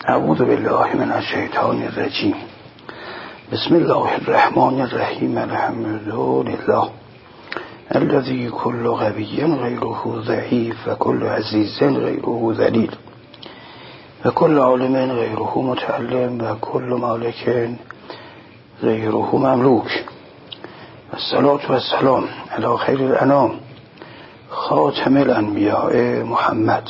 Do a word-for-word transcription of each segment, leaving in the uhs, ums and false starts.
اعوذ بالله من الشیطان الرجیم. بسم الله الرحمن الرحیم. الحمد لله الذي كل قوي غيره ضعيف وكل عزيز غيره ذليل وكل عالم غيره متعلم وكل مالك غيره مملوك. الصلاة والسلام على خير الأنام خاتم الأنبياء محمد.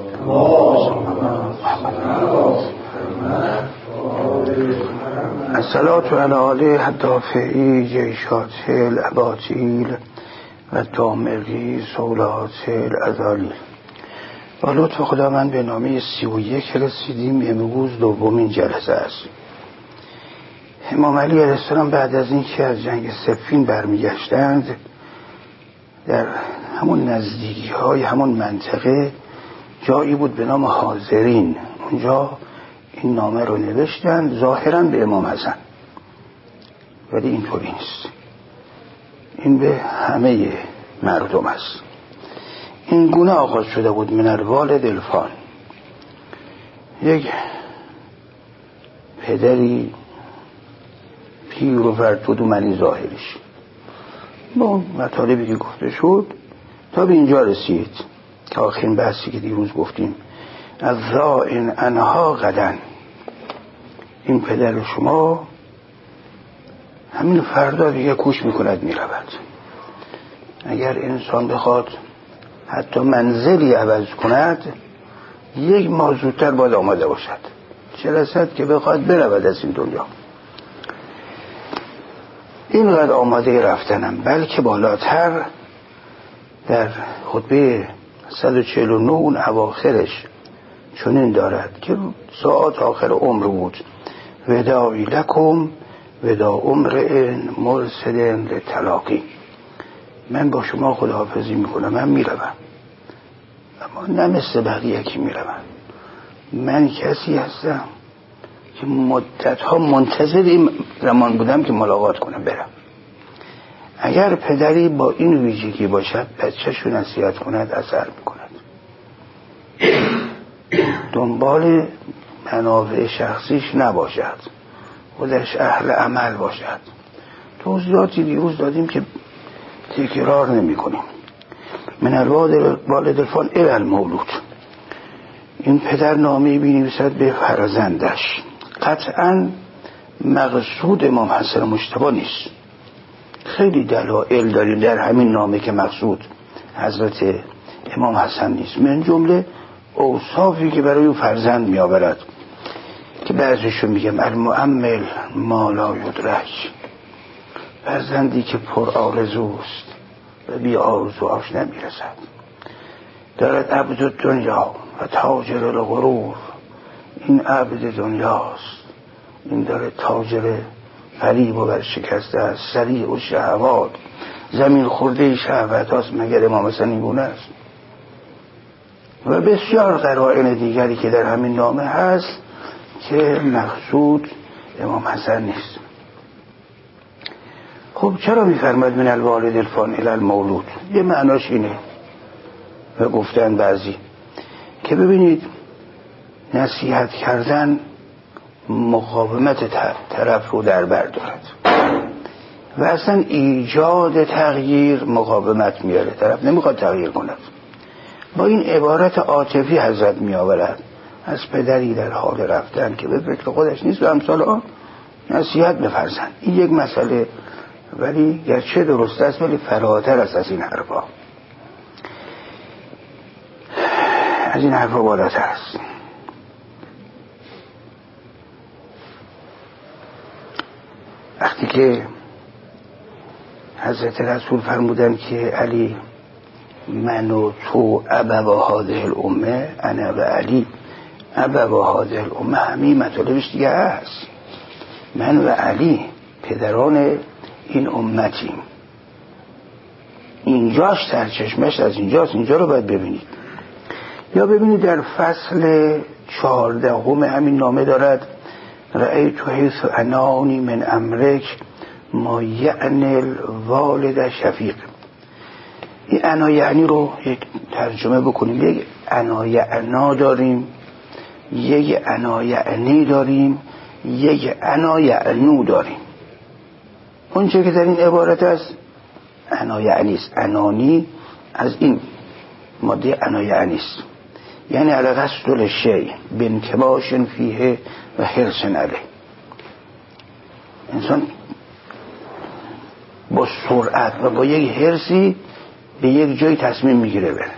الصلاة على آله الدافعی جیشات الاباطیل و دامغی سولات الازالیل. با لطف خدا من به نامه سی و یک رسیدیم. امروز دومین جلسه است. امام علی علیه السلام بعد از اینکه از جنگ صفین برمیگشتند، در همون نزدیکی های همون منطقه جایی بود به نام حاضرین. اونجا این نامه رو نوشتند ظاهرا به امام حسن، ولی اینطوری نیست. این به همه مردم است. این گونه آغاز شده بود: من الوالد الفان. یک پدری پیر و فرتود و منی ظاهرش با مطالبی که گفته شد تا به اینجا رسید که آخرین بحثی که دیروز گفتیم: از ذائن انها غدن. این پدر شما همین فردا دیگه کوش میکند میرود. اگر انسان بخواد حتی منزلی عوض کند یک ماه زودتر باید آماده باشد، چه رسد که بخواد برود از این دنیا. اینقدر آماده رفتنم، بلکه بالاتر در خطبه صد و چهل و نه اون اواخرش چنین دارد که ساعت آخر عمر بود: وداعی لکم وداع امرئ مرسل للتلاقی. من با شما خداحافظی میکنم، من میروم، اما نه مثل بقیه که میروم. من کسی هستم که مدت ها منتظر این زمان بودم که ملاقات کنم برم. اگر پدری با این ویژگی باشد بچه‌شو نصیحت کند اثر میکند، دنبال منافع شخصیش نباشد، خودش اهل عمل باشد. توضیحاتی دیروز دادیم که تکرار نمی کنیم. من الوالد الفان الی المولود. این پدر نامه‌ای بنویسد به فرزندش. قطعا مقصود امام حسن مجتبی نیست. خیلی دلایل داریم در همین نامه که مقصود حضرت امام حسن نیست. من جمله اوصافی که برای او فرزند می آورد که بعضیشو میگم: المؤمل ما لا یدرک. فرزندی که پر آرزوست و بی آرزوهاش نمیرسد. دارد عبد دنیا و تاجر الغرور. این عبد دنیاست، این داره تاجر فریب و برشکسته است، سریع و شهوات، زمین خورده شهوت هاست. مگر امام حسن این گونه است؟ و بسیار قرائن دیگری که در همین نامه هست که مقصود امام حسن نیست. خب چرا میفرماید من الوالد الفان الی المولود؟ یه معناش اینه و گفتن بعضی که ببینید نصیحت کردن مقاومت طرف رو در بر دارد و اصلا ایجاد تغییر مقاومت میاره. طرف نمیخواد تغییر کند. با این عبارت عاطفی حضرت می آورد از پدری در حال رفتن که به فکر خودش نیست و امثال آن نصیحت به فرزند. این یک مسئله، ولی گرچه درست است ولی فراتر است از این حرفا. از این حرفا بالاتر است. وقتی که حضرت رسول فرمودن که علی من و تو ابوا هذه الامه، انا و علی ابوا هذه الامه، همین مطالبش دیگه هست. من و علی پدران این امتیم. اینجاش سرچشمش از اینجاست. اینجا رو باید ببینید. یا ببینید در فصل چهاردهم همین نامه دارد: رأیت حیث انانی من امرک ما یعنی الوالد شفیق. این انا یعنی رو یک ترجمه بکنیم. یک انا یعنا داریم یک انا یعنی داریم، یک انا یعنو داریم. اون چه که در این عبارت است انا یعنی است. انانی از این ماده انا یعنی است، یعنی علی قصد الشیء بانکماش فیه و حرص علیه. انسان با سرعت و با یک حرصی به یک جای تصمیم میگیره بره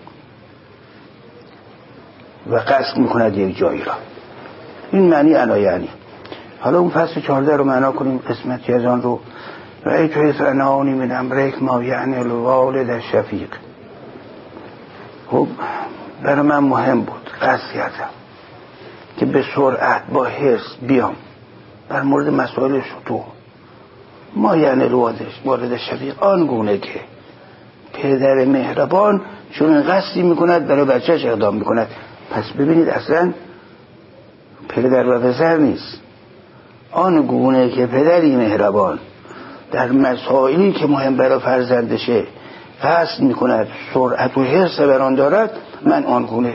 و قصد میکند یک جایی را. این معنی انا یعنی. حالا اون فصل چهارده رو معنا کنیم، قسمتی از آن رو. رأیت حسنانی من امرک ما یعنی الوالد شفیق. خب برای من مهم بود قصد کردم که به سرعت با حرص بیام در مورد مسائل شطوح. ما یعنی الوالد شفیق، آن گونه که پدر مهربان چون قصدی میکند برای بچهش اقدام میکند. پس ببینید اصلا پدر و پسر نیست، آن گونه که پدری مهربان در مسائلی که مهم برای فرزندشه قصد میکند، سرعت و حرص بر آن دارد، من آن گونه.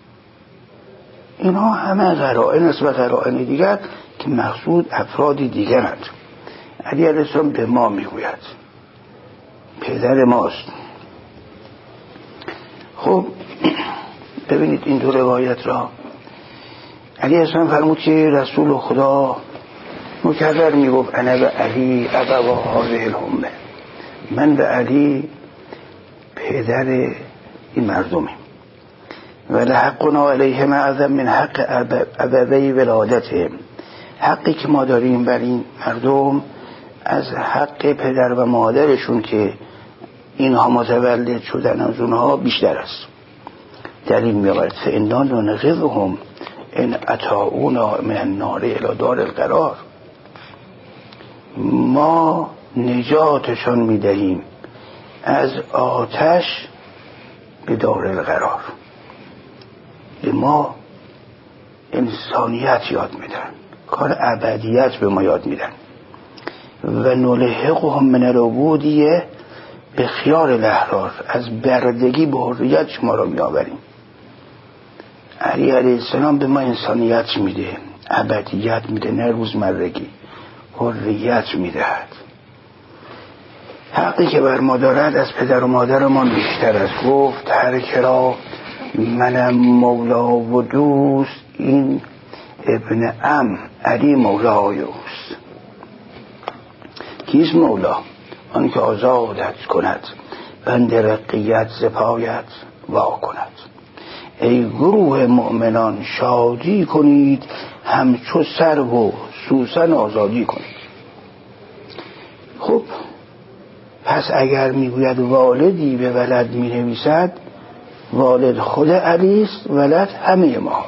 اینها همه قرائن است و قرائن دیگر که مقصود افرادی دیگرند. علی علیه السلام به ما میگوید پدر ماست. خب ببینید این دو روایت را. علی علیه السلام فرمود که رسول خدا مکرر میگفت انا و علی ابوا هذه الامه، من و علی پدر این مردمیم و لحقنا علیهم اعظم من حق ابوی ولادتهم. حقی که ما داریم بر این مردم از حق پدر و مادرشون که اینها متولد شدن از اونها بیشتر است. دلیل میآورد فانا ننقذهم ان اطاعونا من النار الی دار القرار. ما نجاتشان میدهیم از آتش به دار القرار. به ما انسانیت یاد میدن، کار ابدیت به ما یاد میدن. و نلحقهم من العبودیه به خیار الاحرار، از بردگی به حریت شما را میآوریم. علی علیه السلام به ما انسانیت میده، ابدیت میده، نه روزمرگی، حریت میدهد. حقی که بر ما دارد از پدر و مادرمان بیشتر است. گفت هر کرا منم مولا و دوست، این ابن ام علی مولای اوست. کیست مولا؟ آن که آزادت کند، بند رقیت زپایت وا کند. ای گروه مؤمنان شادی کنید، همچو سر و سوسن آزادی کنید. خب پس اگر میگوید والدی به ولد می نویسد، والد خود علی است، ولد همه ما.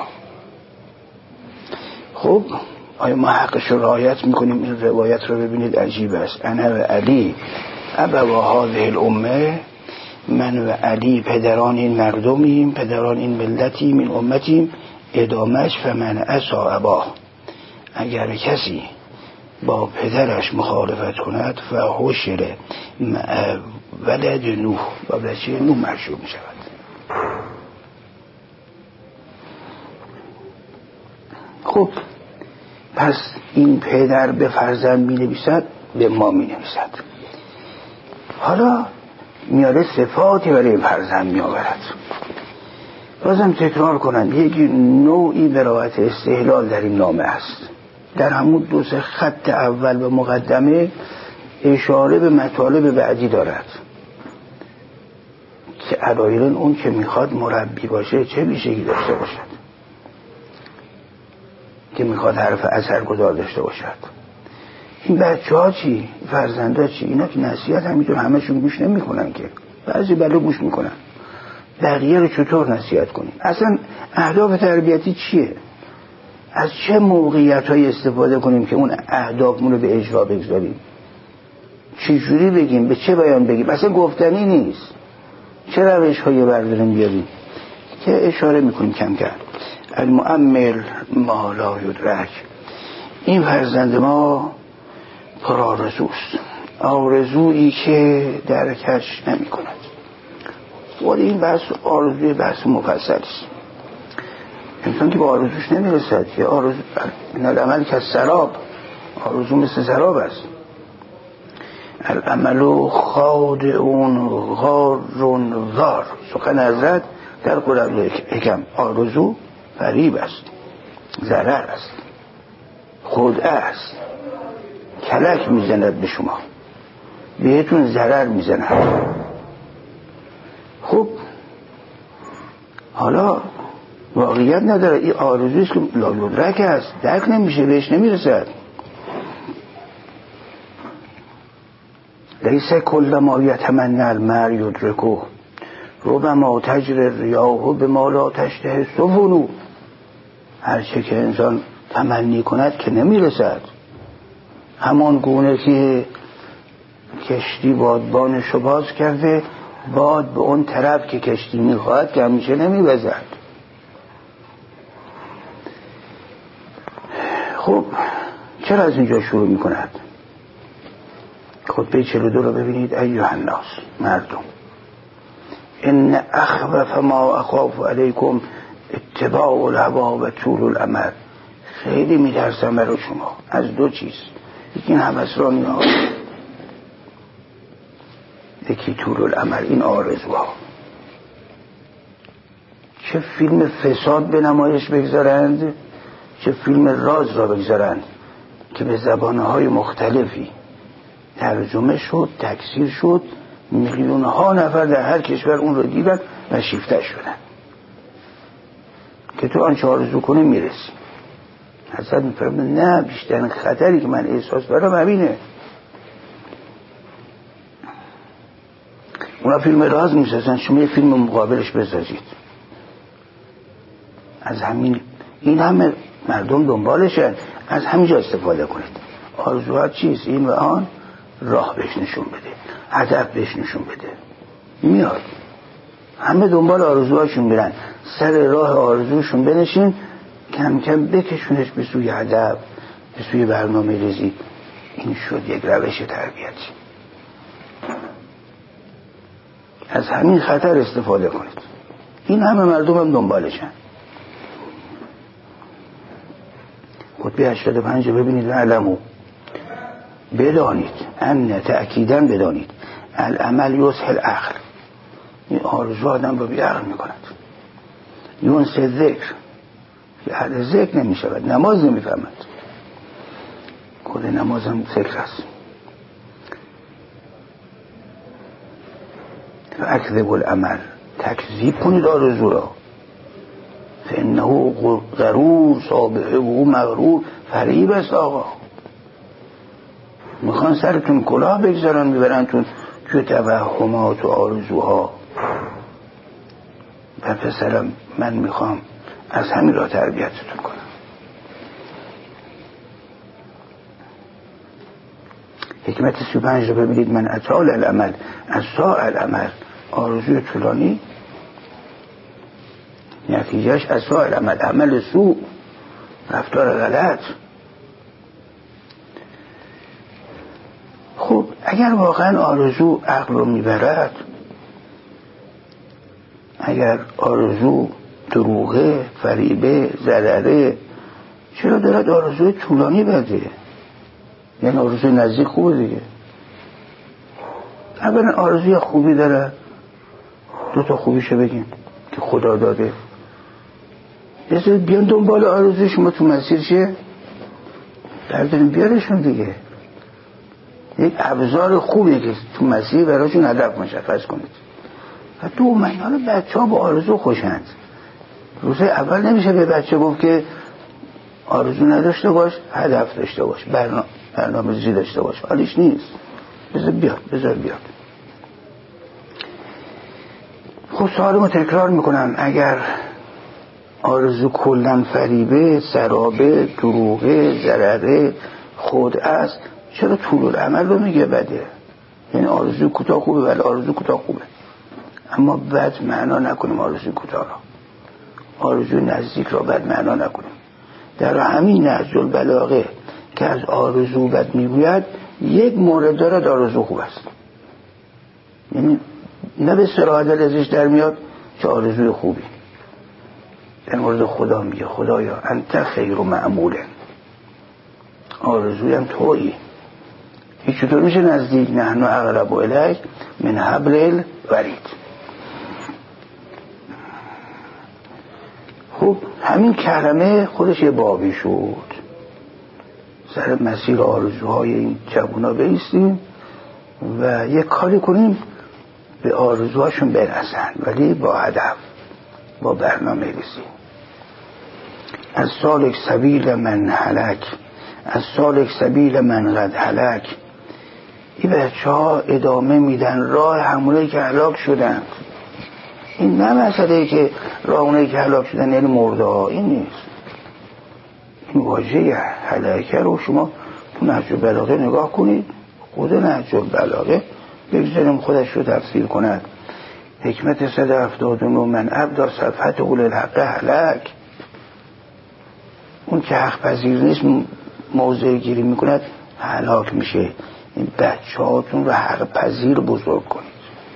خب آیا ما حقش رو رعایت میکنیم؟ این روایت رو ببینید عجیب است. انا و علی ابوا هذه الامه، من و علی پدران این مردمیم، پدران این ملتیم، این امتیم. ادامش فمن عصا اباه، اگر کسی با پدرش مخالفت کند فحشر ولد نوح، و بچه نوح محشور می شود. خب پس این پدر به فرزند می نویسد، به ما می نویسد. حالا میاره صفاتی برای فرزند می آورد. بازم تکرار کنند یک نوعی براءت استحلال در این نامه است. در همون دو سه خط اول و مقدمه اشاره به مطالب بعدی دارد که علایرن اون که میخواد مربی باشه چه ویژگی داشته باشد، که میخواد حرف اثرگذار داشته باشد. این بچه ها چی؟ فرزنده چی؟ اینا که نصیحت همینطور همشون گوش نمی کنن، که بعضی بلا گوش میکنن. بقیه رو چطور نصیحت کنیم؟ اصلا اهداف تربیتی چیه؟ از چه موقعیت های استفاده کنیم که اون اهدافمون رو به اجرا بگذاریم؟ چی جوری بگیم؟ به چه بیان بگیم؟ اصلا گفتنی نیست. چه روش هایی برداریم بیاریم که اشاره میکنیم کم کم. المؤمل ما لا یدرک، این فرزند ما پرآرزوست، آرزویی که درکش نمی کند. ولی این بحث آرزوی بحث مفصلی است. انسان که به آرزوش نمیرسد. که آرزو این العمل که سراب، آرزو مثل سراب است. العمل خادعون غارون غار. سخن حضرت در قرآن حکم، آرزو فریب است، ضرر است، خدعه است، کلک میزند به شما، بهتون ضرر میزند. خب حالا واقعیت نداره، این آرزویست که لایدرک است، درک نمیشه، بهش نمیرسد. لیس کل ما یتمنی المرء یدرکه ربما تجری الریاح بما لا تشتهی السفن. هر چه که انسان تمنی کند که نمیرسد. همان گونه که کشتی بادبانشو باز کرده، باد به اون طرف که کشتی میخواهد که همیشه نمیوزد. خب چرا از اینجا شروع میکند؟ خطبه چهل و دو رو ببینید. ایها الناس، مردم، ان اخوف ما اخاف علیکم اتباع الهوا و طول الامل. خیلی میترسم برای شما از دو چیز، یکی این هوسرانی ها، یکی طول الامل، این آرزوها. چه فیلم فساد به نمایش بگذارند، چه فیلم راز را بگذارند که به زبانهای مختلفی ترجمه شد، تکثیر شد، میلیون ها نفر در هر کشور اون رو دیدن و شیفته شدن که تو آنچه آرزو کنی میرسی. حضرت میفرمود نه، بیشترین خطری که من احساس دارم همینه. اونا فیلم راز میسازن، شما یه فیلم مقابلش بسازید. از همین این همه مردم دنبالشن، از همینجا استفاده کنید. آرزوها چیست؟ این و آن، راه بهش نشون بده، هدف بهش نشون بده. میاد همه دنبال آرزوهاشون میرن، سر راه آرزوشون بنشین، کم کم بکشونش به سوی هدف، به سوی برنامه ریزی. این شد یک روش تربیتی. از همین خطر استفاده کنید. این همه مردم هم دنبالشن. خطبه هشتاد و پنج ببینید. علمو، بدانید، ان تأکیداً بدانید، العمل یسهل عقل. این آرزو آدم رو بی عقل میکند. یونس ذکر، که اهل ذکر نمیشود، نماز نمیفهمد. خود نماز هم ذکر است. فاکذب العمل، تکذیب کنید آرزو را. فانه غرور، صابحه و مغرور، فریب است. آقا میخوان سرتون کلاه بگذارن، میبرن تون توی توهمات و آرزوها. و پسرم من میخوام از همین را تربیتتون کنم. حکمت سی و پنج رو ببینید. من اطال العمل از ساء العمل، آرزوی طولانی نتیجهش از ساء العمل، عمل سوء، رفتار غلط. خب اگر واقعا آرزو عقل رو میبرد، اگر آرزو دروغه، فریبه، ضرره، چرا دارد آرزوی طولانی بده؟ یعنی آرزوی نزدیک خوبه دیگه. اولا آرزوی خوبی داره، دو تا خوبیشو بگیم که خدا داده. بذار بیان دنبال آرزوی شما تو مسیر چیه؟ برداریم بیارشون دیگه. یک ابزار خوبی که تو مسیر براشون هدف مشخص کنید. و دو معنی بچه ها با آرزو خوشند. روز اول نمیشه به بچه گفت که آرزو نداشته باش، هدف داشته باش، برنامه برنامه ریزی داشته باش. حالیش نیست. بذار بیاد، بذار بیاد. خب سوالمو تکرار میکنم. اگر آرزو کلن فریبه، سرابه، دروغه، ضرره، خود است، چرا طول العمل رو میگه بده؟ یعنی آرزو کوتاه خوبه، ولی آرزو کوتاه خوبه، اما بد معنا نکنیم آرزو کوتاه را. آرزو نزدیک را بد معنا نکنیم. در همین نهج البلاغه که از آرزو بد میگوید، یک مورد دارد آرزو خوب است. یعنی نه به صراحت ازش در میاد که آرزوی خوبی، در مورد خدا میگه خدایا انت خیر و معموله، آرزویم تویی، هیچ چطور میشه نزدیک، نحن اقرب الیک من حبل الورید. خب همین کلمه خودش یه بابی شد. سر مسیر آرزوهای این جوونا بایستیم و یک کاری کنیم به آرزوهاشون برسن، ولی با هدف، با برنامه ریزی. از سالک سبیل من هلک، از سالک سبیل من قد هلک. این بچه ها ادامه میدن راه همونایی که هلاک شدن. این نه مسئله که راه اونایی که هلاک شدن یعنی مرده ها، این نیست. این واژه هلکه رو شما تو نهج البلاغه نگاه کنید، خود نهج البلاغه بگذاریم خودش رو تفسیر کند. حکمت صد هفتاد و نه من ابدا صفحت اول الحق هلک. اون که حق پذیر نیست موضع گیری میکند هلاک میشه. این بچه هاتون رو حق پذیر بزرگ کنید.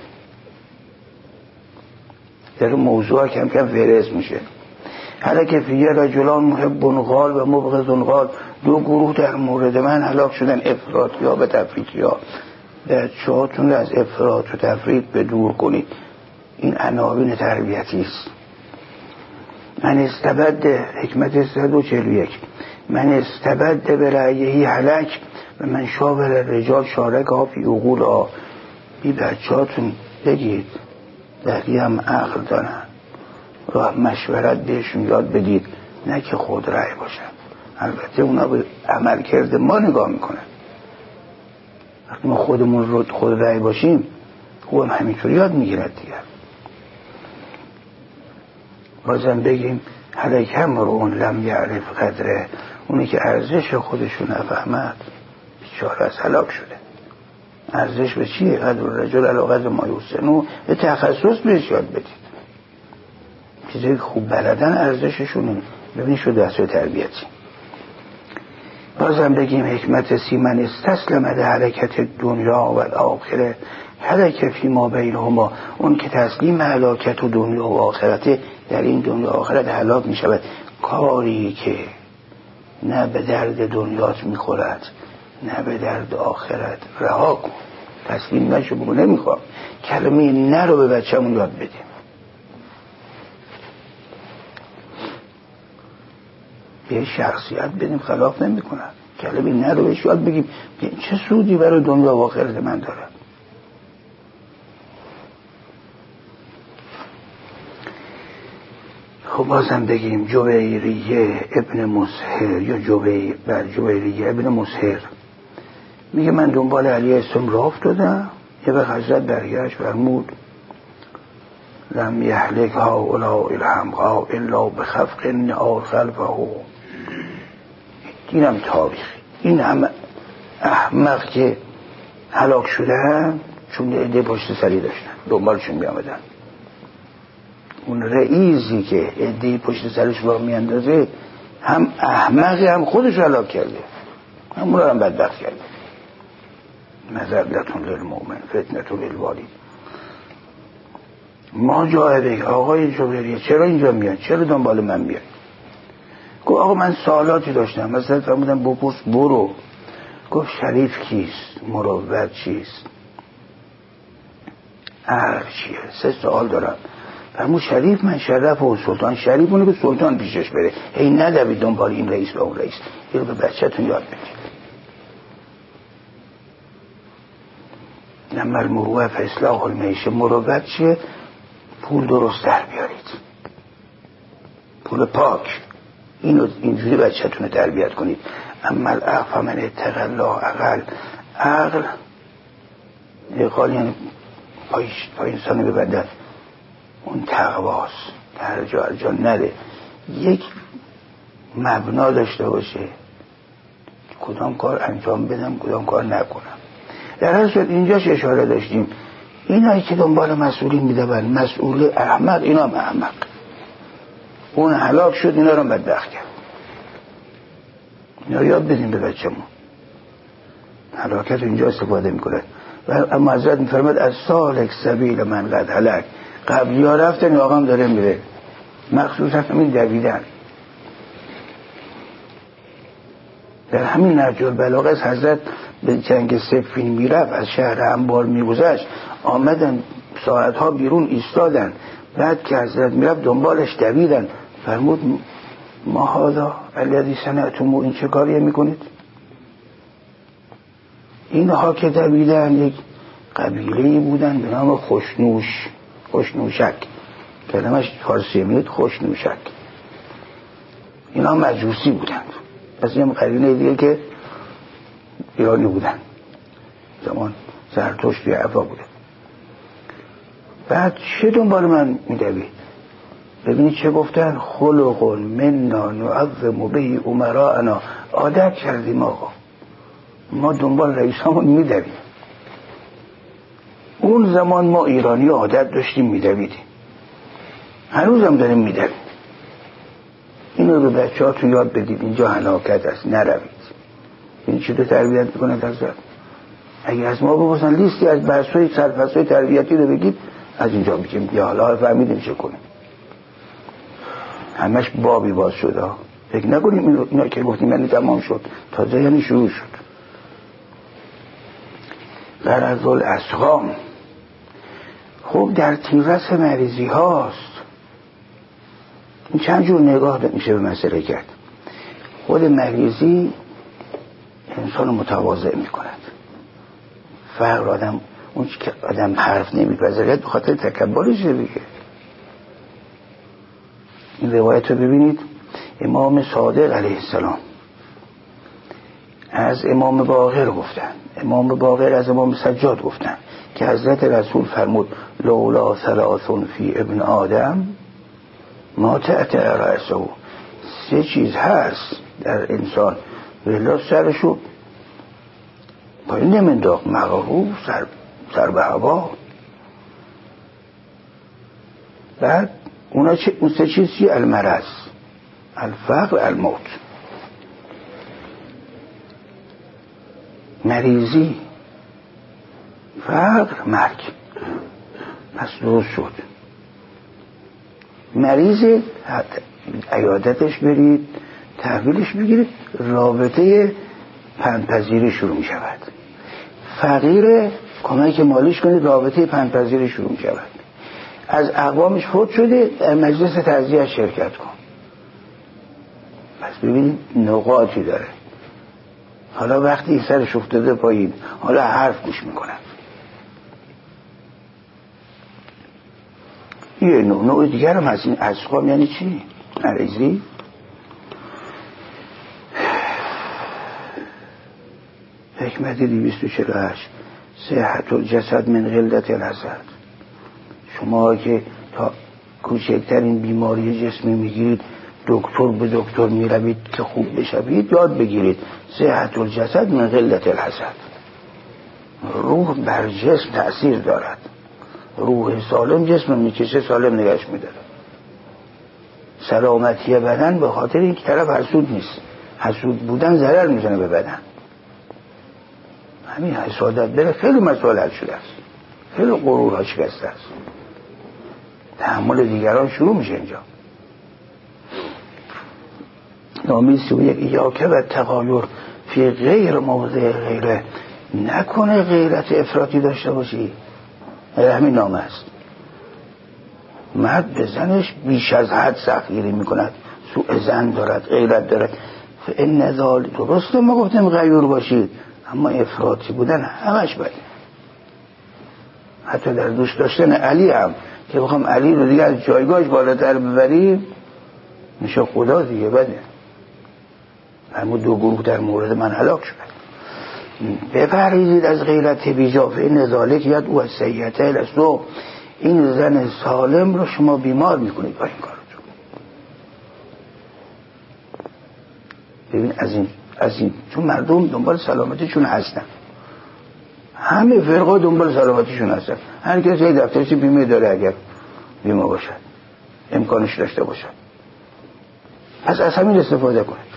در موضوع کم کم ورز میشه. هلک فیه رجلان محب قال و مبغض قال. دو گروه در مورد من هلاک شدن، افراطی ها و تفریطی ها. بچه هاتون رو از افراط و تفریط به دور کنید. این عناوین تربیتی است. من استبد حکمت صد و چهل و یک من استبد به رأیهی هلک و من شاور رجال شارک ها فی عقول ها. بی بچه هاتون بگید دقیقی هم عقل دارن، راه مشورت بهشون یاد بدید، نه که خود رأی باشن. البته اونا به عمل کرده ما نگاه میکنن. وقتی ما خودمون رو خود رأی باشیم خوب هم همینطور یاد میگیرد دیگر. بازم بگیم هلک امرؤ لم یعرف قدره. اونی که ارزش خودشو نفهمد بیچاره از هلاک شده. ارزش به چیه؟ قدر رجل علی قدر ما یحسنو. به تخصص بهش یاد بدید. چیزایی خوب بلدن ارزششون ببین شده دستور تربیتی. بازم بگیم حکمت سی من استسلم ده حرکت دنیا و آخره حرکت فی ما بینهما. اون که تسلیم هلاکت و دنیا و آخرته در این دنیا و آخرت هلاک می شود. کاری که نه به درد دنیات می خورد نه به درد آخرت رها کن. تسلیم نشو، بگو نمیخوام. کلمه نه رو به بچه‌مون یاد بدیم. به شخصیت بدیم خلاف نمی کنن. کلمه نه رو بهش یاد بگیم چه سودی برای دنیا و آخرت من داره. خب بازم بگیم جویریه ابن مسهر یا جویر بر جویریه ابن مسهر میگه من دنبال علی اسم راه افتادم. یه وقت حضرت برگشت فرمود لم یهلک هؤلاء الحمقاء الا بخفق النعال خلفه. اینم تاریخ. این هم احمق که هلاک شدن چون عده پشت سری داشتن دنبالشون میامدن. اون رئیسی که عده پشت سرش رو میاندازه هم احمقی هم خودش هلاک کرده، همون رو هم بدبخت کرده. مذلتون للمؤمن فتنتون للوالد. ما جاهده آقای جوهریه چرا اینجا میان؟ چرا دنبال من میان؟ گفت آقا من سوالاتی داشتم. مثلا فرمودم بپرس برو. گفت شریف کیست؟ مروت چیست؟ عقل چیه؟ سه سوال دارم. فرمود شریف من شرف و سلطان. شریف اونه که سلطان پیشش بره، هی ندوید دنبال این رئیس و اون رئیس. این رو به بچه‌تون یاد بدید. نمر مروت اصلاح المعیشه. مروت چیه؟ پول درست در بیارید، پول پاک. اینو اینجوری بچه‌تون رو تربیت کنید. اما العقل من اتق الله عقل. عقل عقل یعنی پای پای انسان ببندد. اون تقواست. هر جا هر جا نره. یک مبنا داشته باشه کدام کار انجام بدم کدام کار نکنم. در هر صورت اینجاش اشاره داشتیم اینایی که دنبال مسئولین میدون مسئول احمق، اینا هم احمق. اون هلاک شد، اینا رو بدبخت کرد. اینا یاد بدیم به بچه‌مون. هلاکت اینجا استفاده میکنه. و اما حضرت میفرماد از سالک سبیل من قد هلک. قبلی ها رفتن، آقام داره میره. مخصوصا همین دویدن. در همین نهج البلاغه از حضرت به جنگ صفین میرفت، از شهر انبار میگذشت، آمدن ساعتها بیرون ایستادن، بعد که حضرت میرفت دنبالش دویدن. فرمود ما هذا الذی صنعتم، این چه کاریه میکنید؟ اینها که دویدن یک قبیله‌ای بودن به نام خوشنوش، خوشنوشک، کلمش فارسی میاد خوشنوشک. اینا مجوسی بودند، از یه قبیله دیگه که ایرانی بودن، زمان زرتشت یا عفا بوده. بعد چه دنبال من میدوید؟ ببینید چه گفتن، خلق منا نعظم به امراءنا، عادت کردیم آقا، ما دنبال رئیسامون میدویم. اون زمان ما ایرانی عادت داشتیم میدویدیم، هنوز هم داریم میدویم. اینو به بچه ها تو یاد بدید، اینجا هلاکت است، نروید. این چی رو تربیت میکنه حضرت؟ اگه از ما بپرسن لیستی از بحث‌های سرپس‌های تربیتی رو بگید، از اینجا بگیم یا حالا فهمیدیم چه کنیم. همش بابی باز شده، فکر نکنیم اینو اینا که گفتیم یعنی تمام شد، تازه یعنی شروع شد. غرض الاسقام. خب در تیررس مریضی هاست. این چند جور نگاه میشه به مسئله کرد. خود مریضی انسان متواضع میکند. فقر آدم، اون که آدم حرف نمیپذیرد به خاطر تکبرش دیگه. این روایت رو ببینید، امام صادق علیه السلام از امام باقر گفتن، امام باقر از امام سجاد گفتن که حضرت رسول فرمود لولا ثلاث فی ابن آدم ما تأتى رأسه. سه چیز هست در انسان ولی سرشو پایین نمینداخت، مغرور، سر, سر به هوا. بعد اونا چه اون سه چیز چی؟ المرض، الفقر، الموت. مریضی، فقر، مرگ. پس درست شد. مریض عیادتش برید، تحویلش بگیرید، رابطه پندپذیری شروع می شود. فقیر کمک مالیش کنید، رابطه پندپذیری شروع می شود. از اقوامش فوت شده، در مجلس تعزیه شرکت کن. پس ببینید نقاطی داره. حالا وقتی سرش افتاده پایین، حالا حرف گوش میکنن. یه نوع, نوع دیگر هم هست. این اسقام یعنی چی؟ مریضی. حکمت دویست و چهل و هشت صحت الجسد من قلت الحسد. شما که تا کوچکترین بیماری جسمی میگیرید، دکتر به دکتر میروید که خوب بشوید، یاد بگیرید صحت الجسد من قلت الحسد. روح بر جسم تأثیر دارد. روح سالم جسم میکشه، سالم نگاش میداره. سلامتی بدن به خاطر این که طرف حسود نیست. حسود بودن ضرر میزنه به بدن. همین حسادت بره خیلی مسائل حل شده است، خیلی غرورها شکسته است، تحمل دیگران شروع میشه اینجا. نامی سوی ایاکه و تغایر فی غیر موضع غیره، نکنه غیرت افراطی داشته باشی. همین نامه است. مرد به زنش بیش از حد سختگیری میکند، سوء زن دارد، غیرت دارد. فان ذلک، درسته ما گفتیم غیور باشید، اما افراطی بودن همش بده. حتی در دوست داشتن علی هم که بخوام علی رو دیگه از جایگاهش بالاتر ببریم، میشه خدا دیگه بده. همون دو گروه در مورد من هلاک شد. بپرهیزید از غیرت بیجا، فإن ذلک یدعو السیئة الی السوء. این زن سالم رو شما بیمار میکنید با این کارتون. ببین از این از این چون مردم دنبال سلامتیشون هستن، همه فرقا دنبال سلامتیشون هستن. هر کسی یک دفترچه بیمه داره اگر بیمه باشد، امکانش داشته باشد. پس از همین استفاده کنید.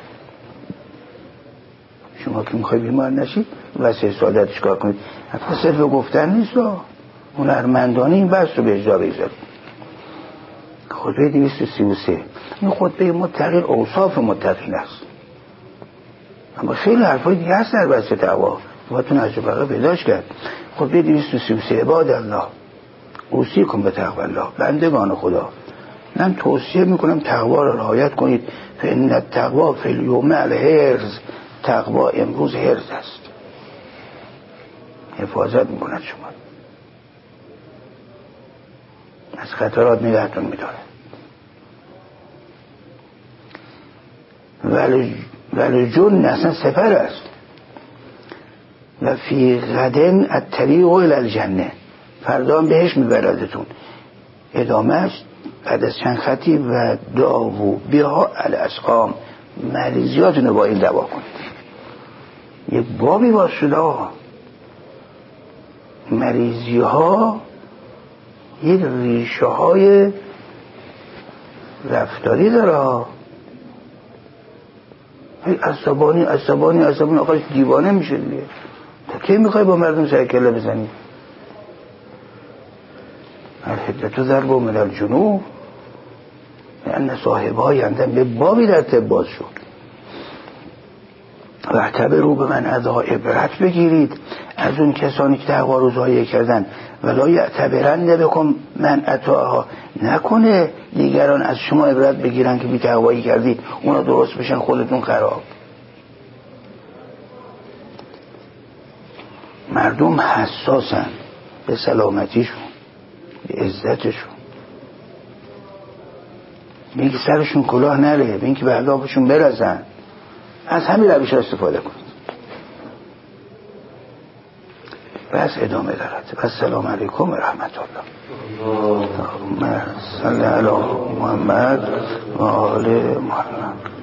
شما که میخوای بیمار نشید واسه سعادتش کار کنید. حتی صرف گفتن نیست، هنرمندانه این بحث رو به اجرا بگذارید. خطبه دویست و سی و سه. این خطبه متقین اوصاف متقین است، اما خیلی حرفای دیگه هست در بحث تقوا باید نهج البلاغه پیداش کرد. خطبه دویست و سی و سه: عباد الله اوصیکم بتقوی الله، بندگان خدا من توصیه میکنم تقوا را رعایت کنید. فان التقوا فی الیوم الحرز، تقوا امروز حرز است، حفاظت میکند شما از خطرات، نگهتون میداره. ولی ولی جن اصلا سپر است. و فی غدن الطریق الی الجنه، فردا هم بهش میبردتون. ادامهش بعد از چند خطی: و داوو بها الاسقام، مریضیاتون رو با این دوا کنید. یک بابی باز شده، مریضی ها یک ریشه های رفتاری داره، عصبانی عصبانی عصبانی آقاش دیوانه میشه دیگه. تا کی میخوای با مردم سرکله بزنی؟ الحدت ضرب من الجنوب، لأن صاحبهای اندن به بابی در طب باز شد. و اعتبروا به من اذا، عبرت بگیرید از اون کسانی که تقوا رو ضایع کردن. ولا یعتبرن بکم من اتاها، نکنه دیگران از شما عبرت بگیرن که بی تقوایی کردید اونا درست بشن خودتون خراب. مردم حساسن به سلامتیشون، به عزتشون. میگه سرشون کلاه نره، میگه که به عذابشون برسن. از همین روش استفاده کنید. بس ادامه دارد. السلام علیکم و رحمت الله. اللهم صل علی محمد و آل محمد.